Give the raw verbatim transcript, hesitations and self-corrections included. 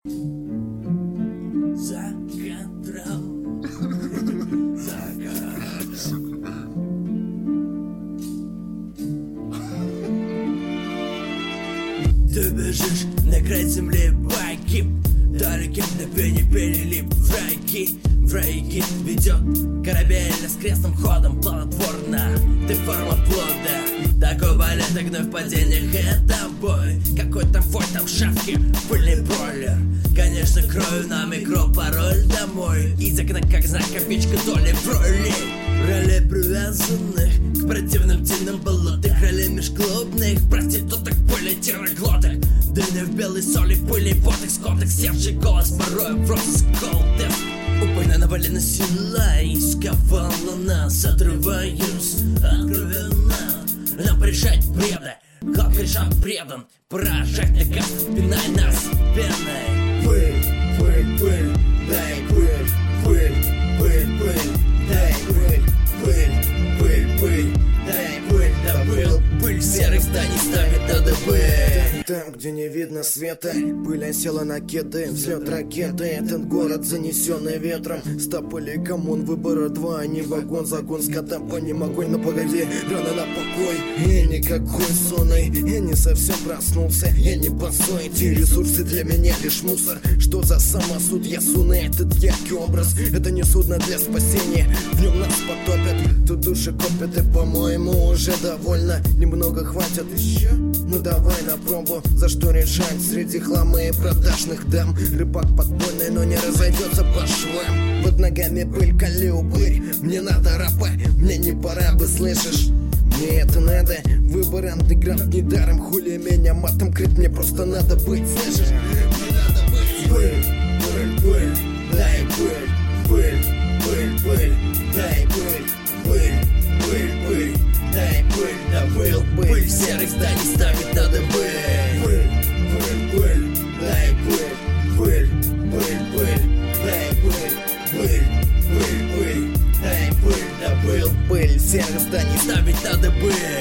За кадром. За кадром. Ты бежишь на край земли, байки далеким на пене перелип враги. Враги ведет корабель с крестным ходом плодотворно. Ты форма плода. Такой балет, огонь в падениях, это бой. Какой там фой, там шавки, пыльный бройлер. Конечно, крою на микро пароль домой. Из окна как знак, копеечка доли в роли. Роли привязанных к противным теням болотых. Роли межклубных проституток, пыли терроглоток. Дыня в белой соли, пыли поток, скоток. Сердце голос порой в розыск колдев. Упойно навалена сила и сковала нас. Отрываюсь откровенно, нам порешать бреда. Хлоп решам предан, прожектор каст, спинай нас пеной. Пыль, пыль, пыль, дай пыль, пыль, пыль, пыль, дай пыль, пыль, пыль, пыль, дай пыль, да пыль, пыль серых зданий ставит АДБ. Там, где не видно света, пыль осела на кеды, взлет ракеты. Этот город, занесенный ветром. Стоп или коммун, выбора два, а не вагон. Загон скота, по ним огонь, но погоди, рано на покой. Я никакой сонный, я не совсем проснулся. Я не босой, эти ресурсы для меня лишь мусор. Что за самосуд, я суну этот яркий образ. Это не судно для спасения, в нем нас потопят. Тут души копят и, по-моему, уже довольно. Немного хватит еще, ну давай на пробу. За что решать среди хлама и продажных дам. Рыбак подпольный, но не разойдется по швам. Под ногами пыль, коли упырь. Мне надо рапа, мне не пора бы, слышишь? Мне это надо, выбор андеграунд недаром. Хули меня матом крыть, мне просто надо быть, слышишь? Мне надо быть. Пыль, пыль, пыль, дай пыль, пыль, пыль, пыль, дай пыль, пыль, пыль, пыль, дай пыль, да пыль, пыль серых зданий ставит АДБ. Пыль, пыль, пыль, дай пыль, пыль, пыль, пыль, дай пыль, пыль, пыль, пыль, дай пыль, да пыль, пыль серых зданий ставит АДБ.